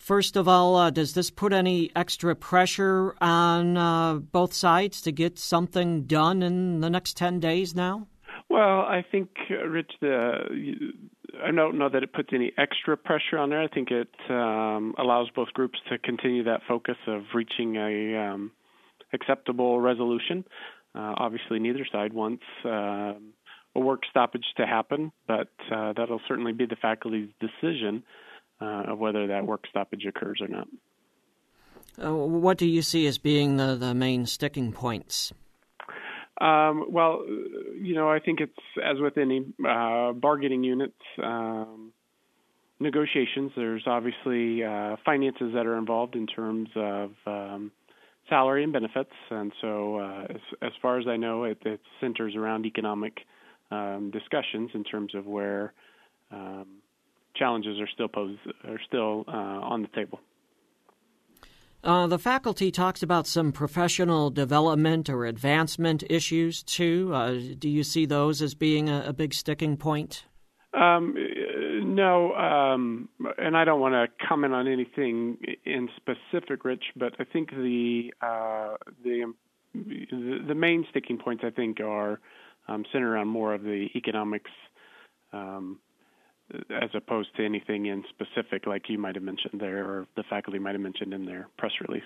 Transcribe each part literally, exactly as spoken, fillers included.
First of all, uh, does this put any extra pressure on uh, both sides to get something done in the next ten days now? Well, I think, uh, Rich, the, I don't know that it puts any extra pressure on there. I think it um, allows both groups to continue that focus of reaching a um, acceptable resolution. Uh, obviously, neither side wants uh, a work stoppage to happen, but uh, that'll certainly be the faculty's decision uh, of whether that work stoppage occurs or not. Uh, what do you see as being the, the main sticking points? Um, well, you know, I think it's, as with any uh, bargaining units, um, negotiations, there's obviously uh, finances that are involved in terms of um, salary and benefits. And so uh, as, as far as I know, it, it centers around economic um, discussions in terms of where um, challenges are still posed, are still uh, on the table. Uh, the faculty talks about some professional development or advancement issues, too. Uh, do you see those as being a, a big sticking point? Um, no, um, and I don't want to comment on anything in specific, Rich, but I think the uh, the the main sticking points, I think, are um, centered around more of the economics um as opposed to anything in specific like you might have mentioned there or the faculty might have mentioned in their press release.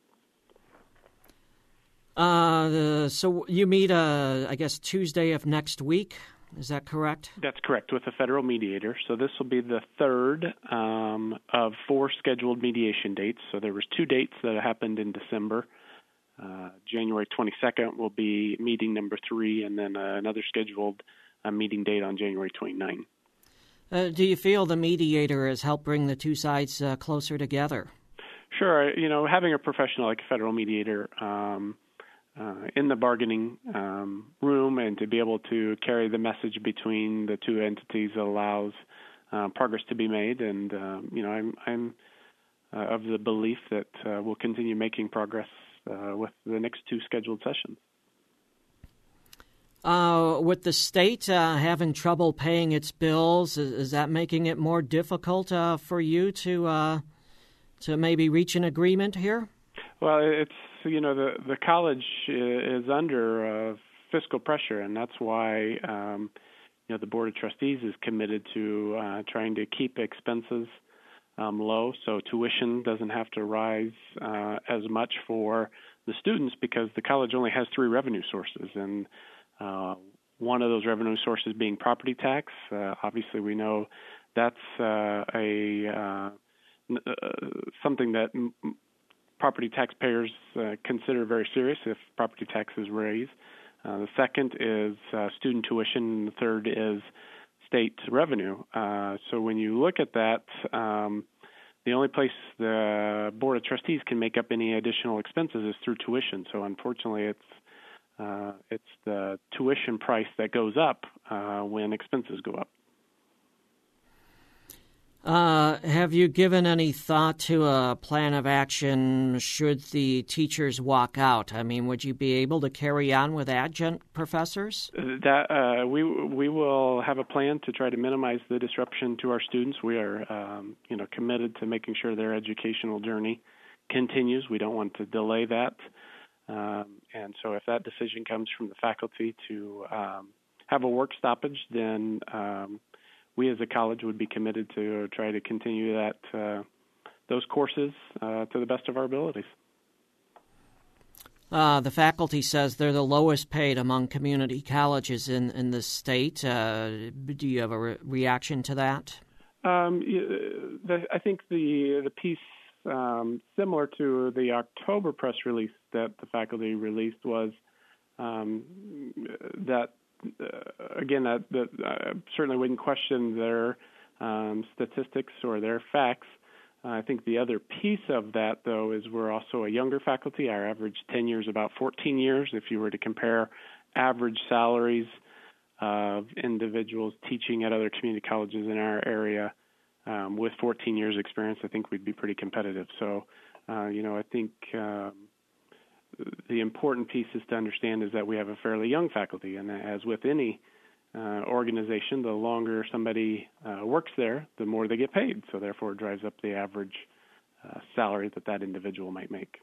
Uh, the, so you meet, uh, I guess, Tuesday of next week. Is that correct? That's correct, with a federal mediator. So this will be the third um, of four scheduled mediation dates. So there was two dates that happened in December. Uh, January twenty-second will be meeting number three, and then uh, another scheduled uh, meeting date on January twenty-ninth. Uh, do you feel the mediator has helped bring the two sides uh, closer together? Sure. You know, having a professional like a federal mediator um, uh, in the bargaining um, room and to be able to carry the message between the two entities allows uh, progress to be made. And, um, you know, I'm, I'm uh, of the belief that uh, we'll continue making progress uh, with the next two scheduled sessions. Uh, with the state uh, having trouble paying its bills, is, is that making it more difficult uh, for you to uh, to maybe reach an agreement here? Well, it's, you know, the, the college is under uh, fiscal pressure, and that's why, um, you know, the Board of Trustees is committed to uh, trying to keep expenses um, low so tuition doesn't have to rise uh, as much for the students because the college only has three revenue sources, and Uh, one of those revenue sources being property tax. Uh, obviously, we know that's uh, a uh, uh, something that m- property taxpayers uh, consider very serious if property tax is raised. Uh, the second is uh, student tuition, and the third is state revenue. Uh, so when you look at that, um, the only place the Board of Trustees can make up any additional expenses is through tuition. So unfortunately, it's Uh, it's the tuition price that goes up uh, when expenses go up. Uh, have you given any thought to a plan of action should the teachers walk out? I mean, would you be able to carry on with adjunct professors? That uh, we we will have a plan to try to minimize the disruption to our students. We are, um, you know, committed to making sure their educational journey continues. We don't want to delay that. Um, and so if that decision comes from the faculty to um, have a work stoppage, then um, we as a college would be committed to try to continue that uh, those courses uh, to the best of our abilities. Uh, the faculty says they're the lowest paid among community colleges in, in the state. Uh, do you have a re- reaction to that? Um, the, I think the the piece Um, similar to the October press release that the faculty released was um, that, uh, again, that, that uh, certainly wouldn't question their um, statistics or their facts. Uh, I think the other piece of that, though, is we're also a younger faculty. Our average tenure is about fourteen years. If you were to compare average salaries of individuals teaching at other community colleges in our area, Um, with fourteen years experience, I think we'd be pretty competitive. So, uh, you know, I think um, the important piece is to understand is that we have a fairly young faculty, and as with any uh, organization, the longer somebody uh, works there, the more they get paid. So therefore, it drives up the average uh, salary that that individual might make.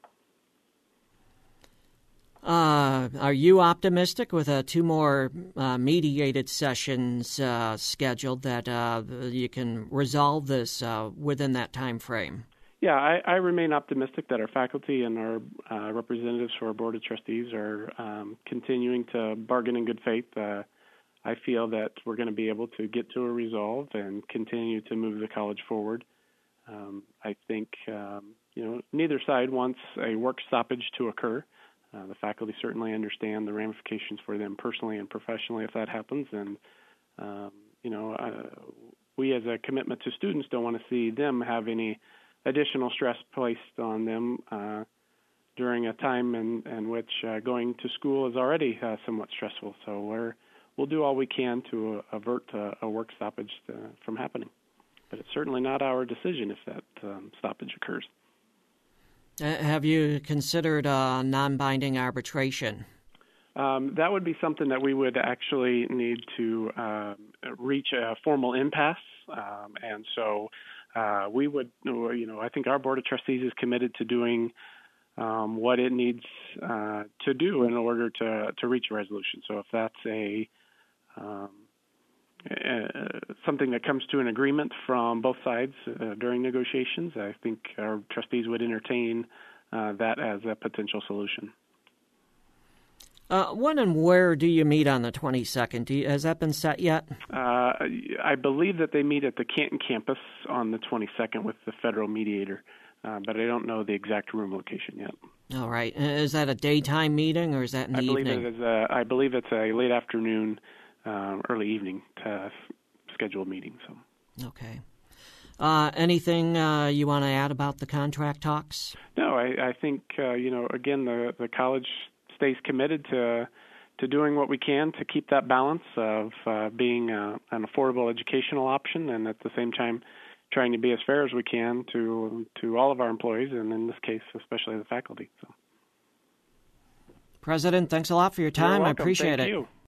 Uh, are you optimistic with uh, two more uh, mediated sessions uh, scheduled that uh, you can resolve this uh, within that time frame? Yeah, I, I remain optimistic that our faculty and our uh, representatives for our Board of Trustees are um, continuing to bargain in good faith. Uh, I feel that we're going to be able to get to a resolve and continue to move the college forward. Um, I think um, you know neither side wants a work stoppage to occur. Uh, the faculty certainly understand the ramifications for them personally and professionally if that happens, and um, you know uh, we as a commitment to students don't want to see them have any additional stress placed on them uh, during a time in, in which uh, going to school is already uh, somewhat stressful. So we're, we'll do all we can to uh, avert uh, a work stoppage uh, from happening. But it's certainly not our decision if that um, stoppage occurs. Uh, have you considered uh, non-binding arbitration? Um, that would be something that we would actually need to uh, reach a formal impasse, um, and so uh, we would, you know, I think our Board of Trustees is committed to doing um, what it needs uh, to do in order to to reach a resolution. So if that's a um, uh, something that comes to an agreement from both sides uh, during negotiations, I think our trustees would entertain uh, that as a potential solution. Uh, when and where do you meet on the twenty-second? Do you, has that been set yet? Uh, I believe that they meet at the Canton campus on the twenty-second with the federal mediator, uh, but I don't know the exact room location yet. All right. Is that a daytime meeting or is that in the I believe evening? It is a, I believe it's a late afternoon, uh, early evening uh, scheduled meeting. So. Okay. Uh, anything uh, you want to add about the contract talks? No, I, I think, uh, you know, again, the, the college stays committed to to doing what we can to keep that balance of uh, being uh, an affordable educational option, and at the same time trying to be as fair as we can to to all of our employees, and in this case, especially the faculty. So. President, thanks a lot for your time. You're welcome. I appreciate Thank it. You.